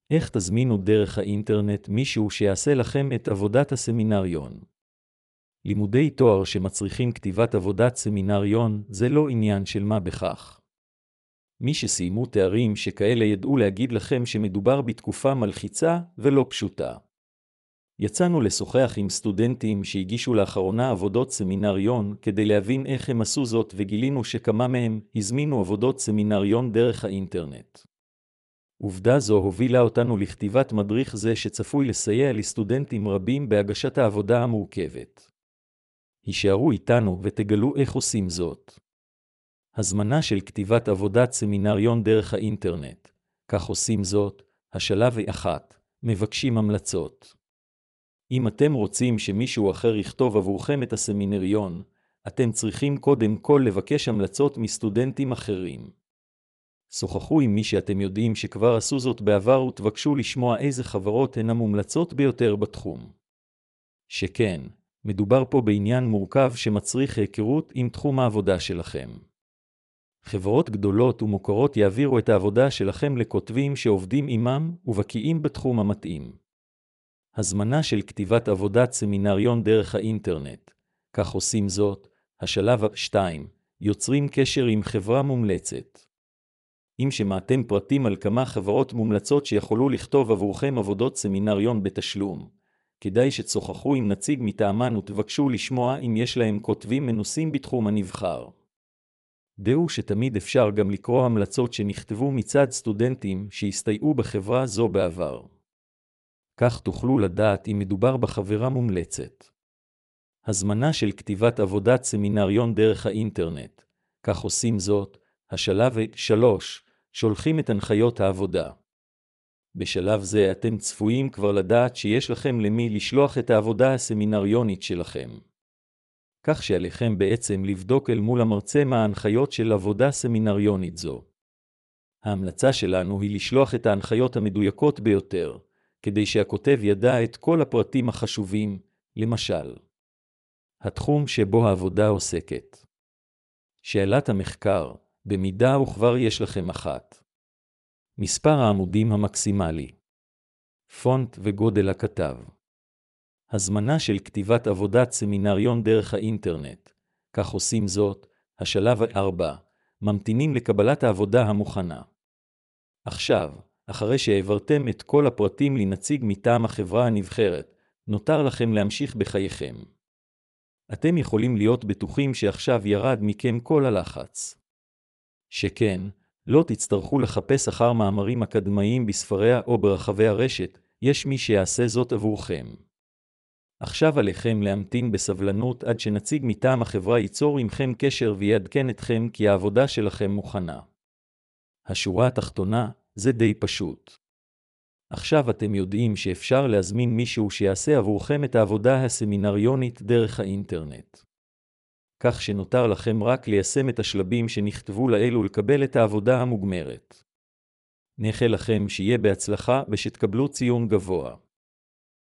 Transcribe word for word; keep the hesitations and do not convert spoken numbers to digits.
איך תזמינו דרך האינטרנט מישהו שיעשה לכם את עבודת הסמינריון? לימודי תואר שמצריכים כתיבת עבודת סמינריון זה לא עניין של מה בכך. מי שסיימו תארים שכאלה ידעו להגיד לכם שמדובר בתקופה מלחיצה ולא פשוטה. יצאנו לשוחח עם סטודנטים שהגישו לאחרונה עבודות סמינריון כדי להבין איך הם עשו זאת, וגילינו שכמה מהם הזמינו עבודות סמינריון דרך האינטרנט. עובדה זו הובילה אותנו לכתיבת מדריך זה שצפוי לסייע לסטודנטים רבים בהגשת העבודה המורכבת. הישארו איתנו ותגלו איך עושים זאת. הזמנה של כתיבת עבודת סמינריון דרך האינטרנט. כך עושים זאת. השלב אחת. מבקשים המלצות. אם אתם רוצים שמישהו אחר יכתוב עבורכם את הסמינריון, אתם צריכים קודם כל לבקש המלצות מסטודנטים אחרים. שוחחו עם מי שאתם יודעים שכבר עשו זאת בעבר ותבקשו לשמוע איזה חברות הן המומלצות ביותר בתחום. שכן, מדובר פה בעניין מורכב שמצריך היכרות עם תחום העבודה שלכם. חברות גדולות ומוכרות יעבירו את העבודה שלכם לכותבים שעובדים עמם ובקיאים בתחום המתאים. הזמנה של כתיבת עבודת סמינריון דרך האינטרנט. כך עושים זאת. השלב השתיים. יוצרים קשר עם חברה מומלצת. אם שמעתם פרטים על כמה חברות מומלצות שיכולו לכתוב עבורכם עבודות סמינריון בתשלום, כדאי שתשוחחו עם נציג מטעמן ותבקשו לשמוע אם יש להם כותבים מנוסים בתחום הנבחר. דעו שתמיד אפשר גם לקרוא המלצות שנכתבו מצד סטודנטים שהסתייעו בחברה זו בעבר. כך תוכלו לדעת אם מדובר בחברה מומלצת. הזמנה של כתיבת עבודת סמינריון דרך האינטרנט. כך עושים זאת. השלב שלוש. שולחים את הנחיות העבודה. בשלב זה אתם צפויים כבר לדעת שיש לכם למי לשלוח את העבודה הסמינריונית שלכם. כך שעליכם בעצם לבדוק אל מול המרצה מה ההנחיות של עבודה סמינריונית זו. ההמלצה שלנו היא לשלוח את ההנחיות המדויקות ביותר, כדי שהכותב ידע את כל הפרטים החשובים, למשל. התחום שבו העבודה עוסקת. שאלת המחקר, במידה וכבר יש לכם אחת. מספר העמודים המקסימלי. פונט וגודל הכתב. הזמנה של כתיבת עבודת סמינריון דרך האינטרנט. כך עושים זאת. השלב ארבע. ממתינים לקבלת העבודה המוכנה. עכשיו, אחרי שהעברתם את כל הפרטים לנציג מטעם החברה הנבחרת, נותר לכם להמשיך בחייכם. אתם יכולים להיות בטוחים שעכשיו ירד מכם כל הלחץ. שכן, לא תצטרכו לחפש אחר מאמרים אקדמיים בספריה או ברחבי הרשת, יש מי שיעשה זאת עבורכם. עכשיו עליכם להמתין בסבלנות עד שנציג מטעם החברה ייצור עמכם קשר ויעדכן אתכם כי העבודה שלכם מוכנה. השורה התחתונה, זה די פשוט. עכשיו אתם יודעים שאפשר להזמין מישהו שיעשה עבורכם את העבודה הסמינריונית דרך האינטרנט. כך שנותר לכם רק ליישם את השלבים שנכתבו לאלו לקבל את העבודה המוגמרת. נאחל לכם שיהיה בהצלחה ושתקבלו ציון גבוה.